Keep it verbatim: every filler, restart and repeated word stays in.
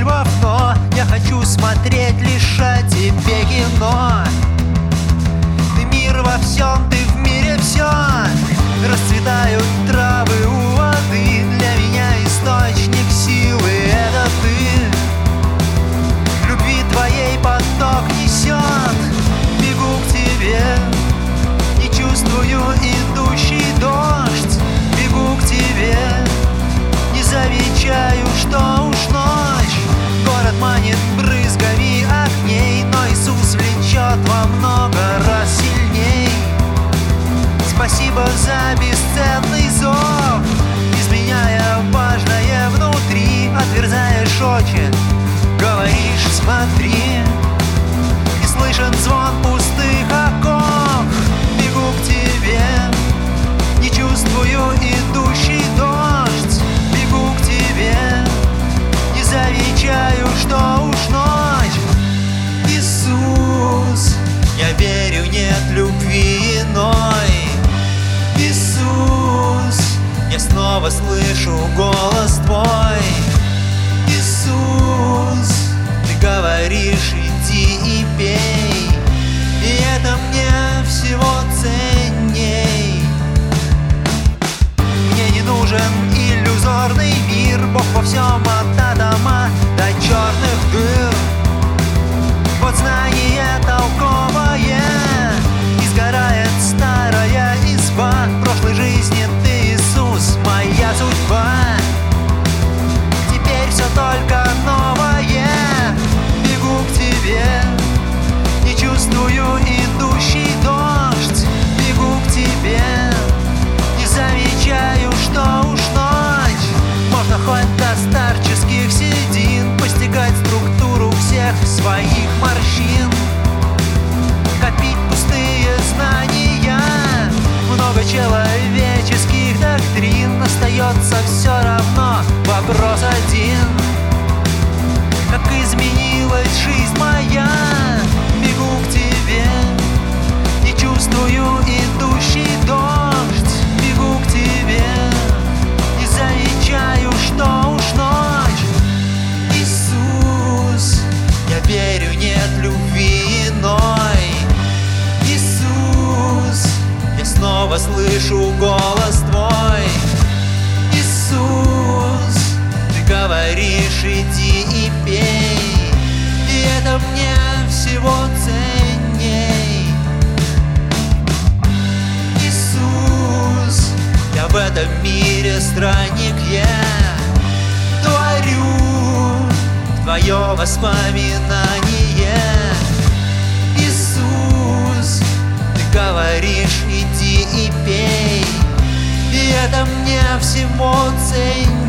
любовь, но я хочу смотреть лишь о тебе кино. Ты мир во всем, ты в мире все. Расцветают травы у воды. Для меня источник силы — это ты. Любви твоей поток несет. Бегу к тебе, не чувствую идущий дождь. Бегу к тебе, не замечаю, что уж ночь. Город манит брызгами огней, но Иисус влечет во много раз сильней. Спасибо за бесценный зов, изменяя важное внутри. Отверзаешь очи, говоришь: смотри. И слышен звон пустых оков. Бегу к тебе, не чувствую идущий дождь. Бегу к тебе, не замечаю, что уж ночь. Иисус, я верю, нет любви иной. Иисус, я снова слышу голос твой. Иисус, ты говоришь: иди и пей. И это мне всего ценней. Мне не нужен иллюзорный мир. Бог во всем, от атома до черных дыр. Вот знание толковое, и сгорает старая изба. В прошлой жизни ты, Иисус, моя судьба. Теперь все только новое. Бегу к тебе, не чувствую идущий дождь. Бегу к тебе, не замечаю, что уж ночь. Можно хоть до старческих седин постигать структуру всех своих морщин, копить пустые знания. Много человеческих доктрин. Остается все равно вопрос один: как изменилась жизнь моя. Бегу к тебе, не чувствую идущий дождь. Бегу к тебе, не замечаю, что уж ночь. Иисус, я верю, нет любви иной. Иисус, я снова слышу голос твой. Иисус, ты говоришь: иди и пей. И это мне всего ценней. Иисус, я в этом мире странник, я творю твое воспоминание. Иисус, ты говоришь: иди и пей. И это мне всего ценней.